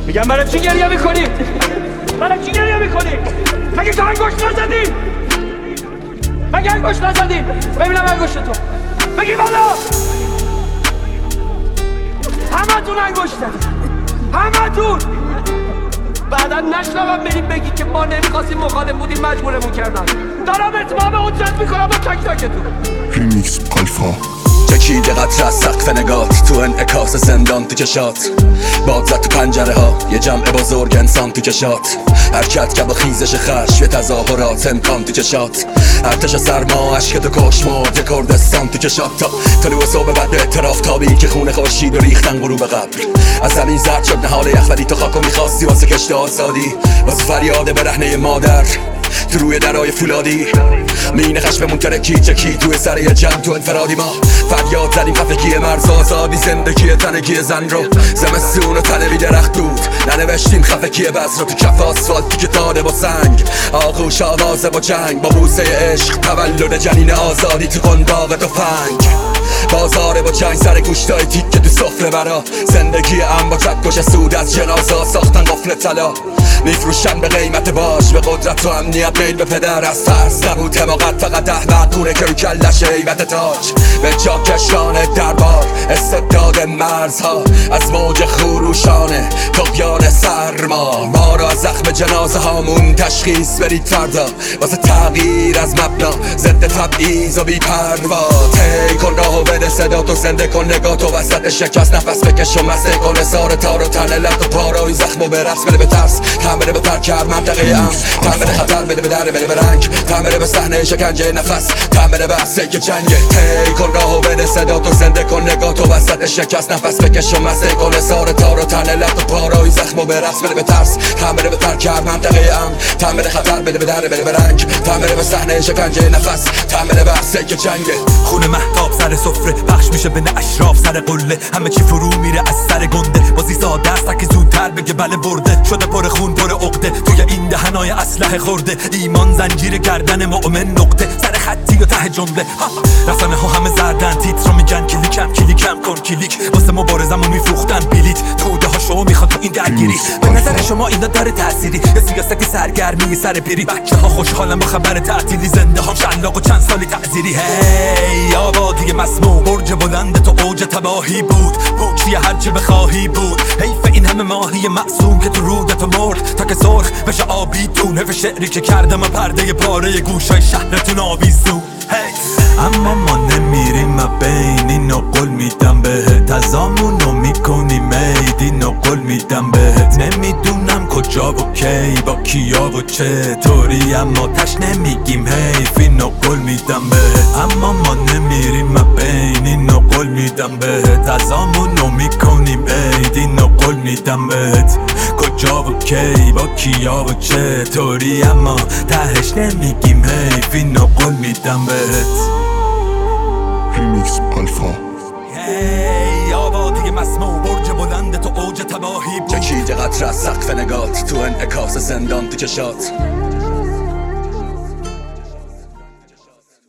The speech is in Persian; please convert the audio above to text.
میگم برای چی گریه میکنی؟ برای چی گریه میکنی؟ مگه تو انگشت نزدی؟ مگه انگشت نزدی؟ ببینم انگشت تو بگی بالا. همه تون انگشت زدی، همه تون. بعدا نشنوم بریم بگی که ما نمیخواستیم مخالف بودیم مجبورمون کردن. دارم اتمام حجت میکنم با تک تکتون. ریمیکس آلفا. چکیده قطر از سقف نگات، تو انعکاس زندان تو چشات، باد زد تو پنجره ها، یه جمع بزرگ انسان تو چشات، حرکت که با خیزش خشم، یه تظاهرات امکان تو چشات، ارتش سرما عشق تو کشمرد، یه کردستان تو چشات، تا طلوع صبح بعد اعتراف تابی که خونه خورشید و ریختن غروب قبر. از زمین زرد شد نهال یخ ولی تو خاکو میخواستی واسه کشت آزادی، واسه فریاد برهنه مادر تو روی درای فولادی. مین خشممون ترکی چکی توی سر یه جمع تو انفرادی. ما فریاد زدیم خفگی مرز آزادی، زندگی تنگی زن رو زمستون و تنبی درخت بود. ننوشتیم خفگی بز رو تو کف آسفالتی که داده با سنگ، آغوش آوازه با جنگ، با بوسه عشق تولد جنین آزادی تو قنداق تفنگ. بازاره با جنگ سر گوشتای تیکه تو سفره برا، زندگی ام با چکش سود از جنازه ساختن قفل طلا. میفروشن به قیمت باش، به قدرت و امنیت میل به پدر. از ترس نبود حماقت، فقط احمقونه که رو کلش هیبت تاج به جا کشان دربار. استبداد مرزها از موج خروشانه طغیان سرما، ما را از زخم جنازه هامون تشخیص برید فردا، واسه تغییر از مبنا ضد تبعیض و بی پروا. طی کن راهو بده صدا تو، زنده کن نگاه تو وسط شکست، نفس بکش و مسته کن اظهار تار و تن لط و پارا. این زخمو به رقص بده به ترس، تن بده به ترکر منطقه ام، تن بده خطر بده به دره بده به رنگ، تن بده به صحنه شکنجه نفس، تن بده به عصه که جنگه. طی کن راهو بده صدا تو، زنده کن نگاه تو وسط شکست، نفس بکش و مسته کن اظهار تار و تن لط و پارا. این زخمو به رقص بده به ترس، تن بده به ترکر منطقه ام، تن بده خطر بده به دره بده به رنگ، تن بده به صحنه شکنجه نفس، تن بده به عصه که جنگه. خون مهتاب سر سفره پخش میشه بین اشراف سر قله، همه چی فرو میره از سر گنده. بازی ساده است که زودتر بگه بله برده، شده پر خون پر عقده، توی این دهنای اسلحه خورده. ایمان زنجیر گردن مؤمن نقطه، سر خطی و ته جمله. رسانه ها همه زردن تیتر رو میگن کلیکم کن کلیک، واسه مبارزمون میفروختن بلیت. توده ها شو میخواد تو این درگیری، به نظر شما اینا داره تأثیری؟ یه سیاستی سرگرمی سر پیری، بچه ها خوشحالن با خبر تعطیلی، زنده هم شلاق و چند سالی تعذیری. هی آبادی مسموم، برج بلند تو اوج تباهی بود، پوچی هرچی بخواهی بود. حیف این همه ماهی معصوم که تو رودت مرد تا که سرخ بشه آبی دون. حیف شعری که کردم پرده پاره گوشای شهرتون آویزون. اما ما نمیریم بین، اینو قول میدم بهت، ازامونو میکنیم عید، اینو قول میدم بهت. نمیدونم کجا و کی با کیا و چطوری، اما تش نمیگیم حیف، اینو قول میدم بهت. اما ما نمیریم بین، اینو قول میدم بهت، ازامونو میکنیم عید، اینو قول میدم بهت. کجا و کی با کیا و چطوری، اما تهش نمیگیم حیف، اینو قول میدم بهت. ریمیکس آلفا. هی آبادی مسموم، برج بلند تو اوج تباهی بود. چکیده قطر از سقف نگات، تو انعکاس زندان تو چشات،